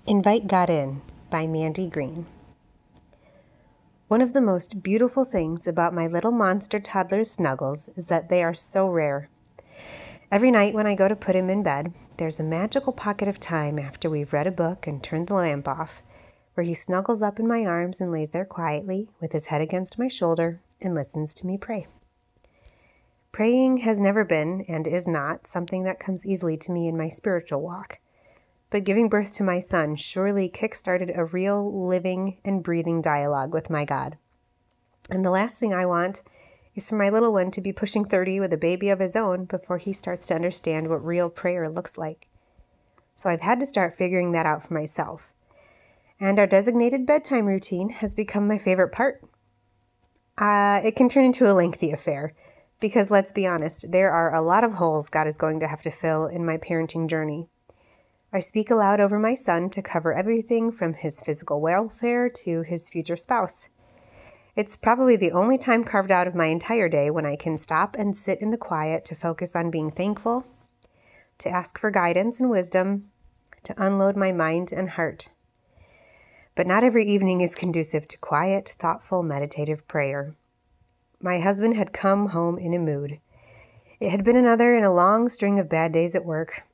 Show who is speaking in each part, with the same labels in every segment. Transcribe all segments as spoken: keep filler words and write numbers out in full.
Speaker 1: Invite God In by Mandy Green. One of the most beautiful things about my little monster toddler's snuggles is that they are so rare. Every night when I go to put him in bed, there's a magical pocket of time after we've read a book and turned the lamp off, where he snuggles up in my arms and lays there quietly with his head against my shoulder and listens to me pray. Praying has never been, and is not, something that comes easily to me in my spiritual walk. But giving birth to my son surely kick-started a real, living, and breathing dialogue with my God. And the last thing I want is for my little one to be pushing thirty with a baby of his own before he starts to understand what real prayer looks like. So I've had to start figuring that out for myself. And our designated bedtime routine has become my favorite part. Uh, it can turn into a lengthy affair, because let's be honest, there are a lot of holes God is going to have to fill in my parenting journey. I speak aloud over my son to cover everything from his physical welfare to his future spouse. It's probably the only time carved out of my entire day when I can stop and sit in the quiet to focus on being thankful, to ask for guidance and wisdom, to unload my mind and heart. But not every evening is conducive to quiet, thoughtful, meditative prayer. My husband had come home in a mood. It had been another in a long string of bad days at work.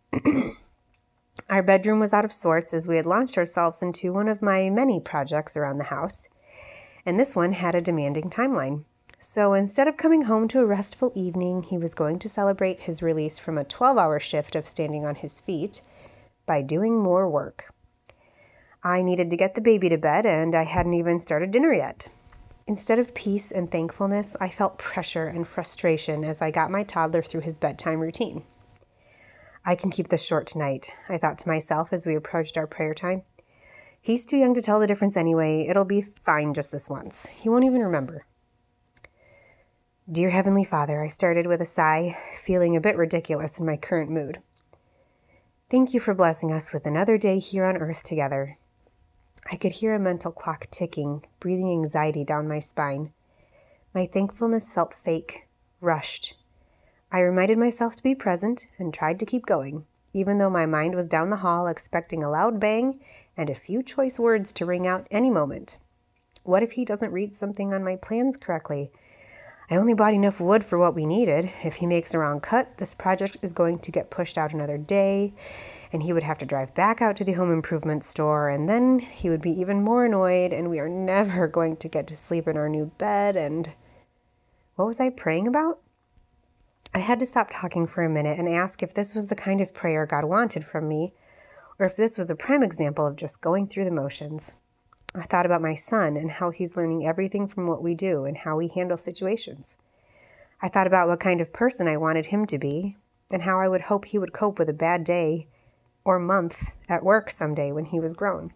Speaker 1: Our bedroom was out of sorts as we had launched ourselves into one of my many projects around the house, and this one had a demanding timeline. So instead of coming home to a restful evening, he was going to celebrate his release from a twelve-hour shift of standing on his feet by doing more work. I needed to get the baby to bed, and I hadn't even started dinner yet. Instead of peace and thankfulness, I felt pressure and frustration as I got my toddler through his bedtime routine. I can keep this short tonight, I thought to myself as we approached our prayer time. He's too young to tell the difference anyway. It'll be fine just this once. He won't even remember. Dear Heavenly Father, I started with a sigh, feeling a bit ridiculous in my current mood. Thank you for blessing us with another day here on earth together. I could hear a mental clock ticking, breathing anxiety down my spine. My thankfulness felt fake, rushed. I reminded myself to be present and tried to keep going, even though my mind was down the hall expecting a loud bang and a few choice words to ring out any moment. What if he doesn't read something on my plans correctly? I only bought enough wood for what we needed. If he makes a wrong cut, this project is going to get pushed out another day, and he would have to drive back out to the home improvement store, and then he would be even more annoyed, and we are never going to get to sleep in our new bed, and... What was I praying about? I had to stop talking for a minute and ask if this was the kind of prayer God wanted from me, or if this was a prime example of just going through the motions. I thought about my son and how he's learning everything from what we do and how we handle situations. I thought about what kind of person I wanted him to be and how I would hope he would cope with a bad day or month at work someday when he was grown.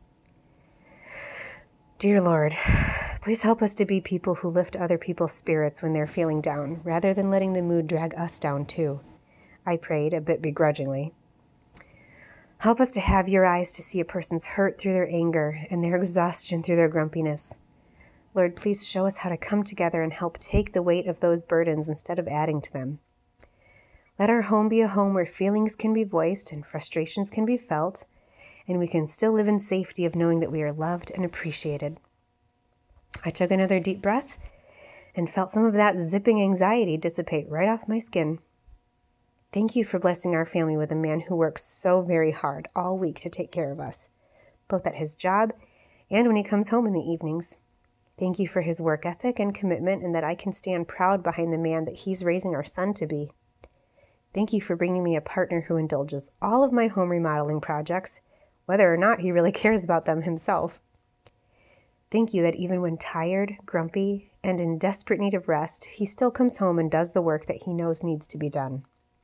Speaker 1: Dear Lord, please help us to be people who lift other people's spirits when they're feeling down, rather than letting the mood drag us down too. I prayed, a bit begrudgingly. Help us to have your eyes to see a person's hurt through their anger and their exhaustion through their grumpiness. Lord, please show us how to come together and help take the weight of those burdens instead of adding to them. Let our home be a home where feelings can be voiced and frustrations can be felt, and we can still live in safety of knowing that we are loved and appreciated. I took another deep breath and felt some of that zipping anxiety dissipate right off my skin. Thank you for blessing our family with a man who works so very hard all week to take care of us, both at his job and when he comes home in the evenings. Thank you for his work ethic and commitment, and that I can stand proud behind the man that he's raising our son to be. Thank you for bringing me a partner who indulges all of my home remodeling projects, whether or not he really cares about them himself. Thank you that even when tired, grumpy, and in desperate need of rest, he still comes home and does the work that he knows needs to be done.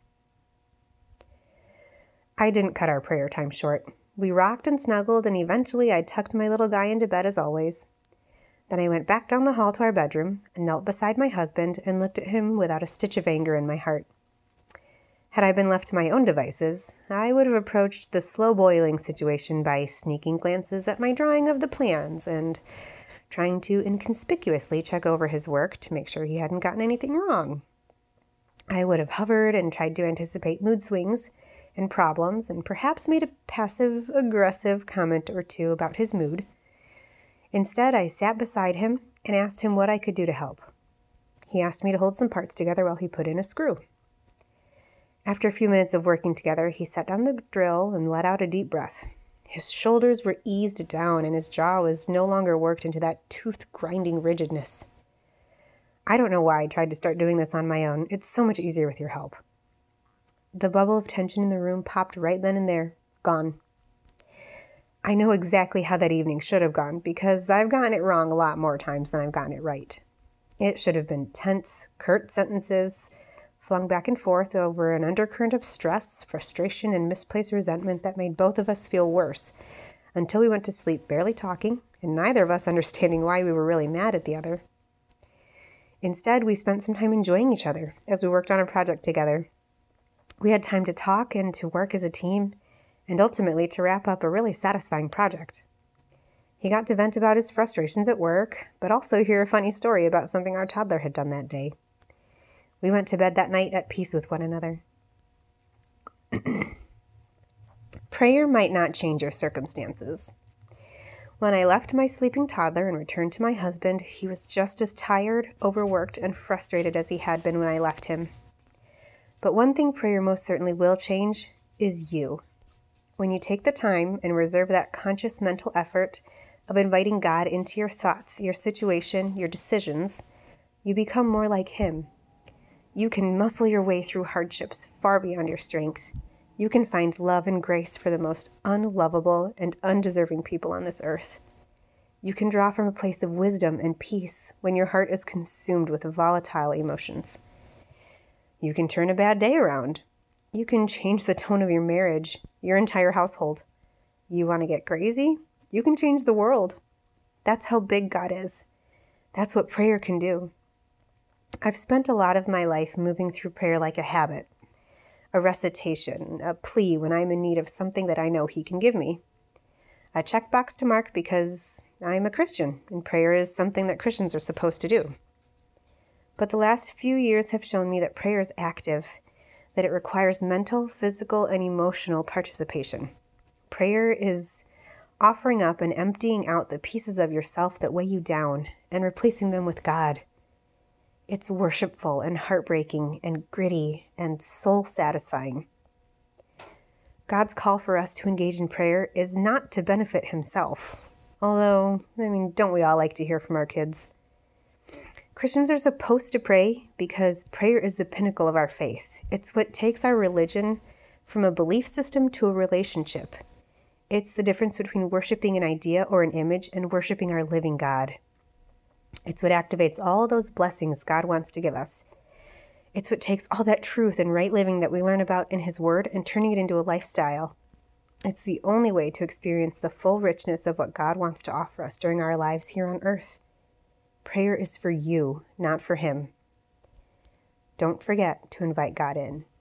Speaker 1: I didn't cut our prayer time short. We rocked and snuggled, and eventually I tucked my little guy into bed as always. Then I went back down the hall to our bedroom and knelt beside my husband and looked at him without a stitch of anger in my heart. Had I been left to my own devices, I would have approached the slow-boiling situation by sneaking glances at my drawing of the plans and trying to inconspicuously check over his work to make sure he hadn't gotten anything wrong. I would have hovered and tried to anticipate mood swings and problems and perhaps made a passive-aggressive comment or two about his mood. Instead, I sat beside him and asked him what I could do to help. He asked me to hold some parts together while he put in a screw. After a few minutes of working together, he set down the drill and let out a deep breath. His shoulders were eased down and his jaw was no longer worked into that tooth-grinding rigidness. I don't know why I tried to start doing this on my own. It's so much easier with your help. The bubble of tension in the room popped right then and there, gone. I know exactly how that evening should have gone because I've gotten it wrong a lot more times than I've gotten it right. It should have been tense, curt sentences, flung back and forth over an undercurrent of stress, frustration, and misplaced resentment that made both of us feel worse, until we went to sleep barely talking, and neither of us understanding why we were really mad at the other. Instead, we spent some time enjoying each other as we worked on a project together. We had time to talk and to work as a team, and ultimately to wrap up a really satisfying project. He got to vent about his frustrations at work, but also hear a funny story about something our toddler had done that day. We went to bed that night at peace with one another. Prayer might not change your circumstances. When I left my sleeping toddler and returned to my husband, he was just as tired, overworked, and frustrated as he had been when I left him. But one thing prayer most certainly will change is you. When you take the time and reserve that conscious mental effort of inviting God into your thoughts, your situation, your decisions, you become more like Him. You can muscle your way through hardships far beyond your strength. You can find love and grace for the most unlovable and undeserving people on this earth. You can draw from a place of wisdom and peace when your heart is consumed with volatile emotions. You can turn a bad day around. You can change the tone of your marriage, your entire household. You want to get crazy? You can change the world. That's how big God is. That's what prayer can do. I've spent a lot of my life moving through prayer like a habit, a recitation, a plea when I'm in need of something that I know He can give me. A checkbox to mark because I'm a Christian, and prayer is something that Christians are supposed to do. But the last few years have shown me that prayer is active, that it requires mental, physical, and emotional participation. Prayer is offering up and emptying out the pieces of yourself that weigh you down and replacing them with God. It's worshipful and heartbreaking and gritty and soul-satisfying. God's call for us to engage in prayer is not to benefit Himself. Although, I mean, don't we all like to hear from our kids? Christians are supposed to pray because prayer is the pinnacle of our faith. It's what takes our religion from a belief system to a relationship. It's the difference between worshiping an idea or an image and worshiping our living God. It's what activates all those blessings God wants to give us. It's what takes all that truth and right living that we learn about in His Word and turning it into a lifestyle. It's the only way to experience the full richness of what God wants to offer us during our lives here on earth. Prayer is for you, not for Him. Don't forget to invite God in.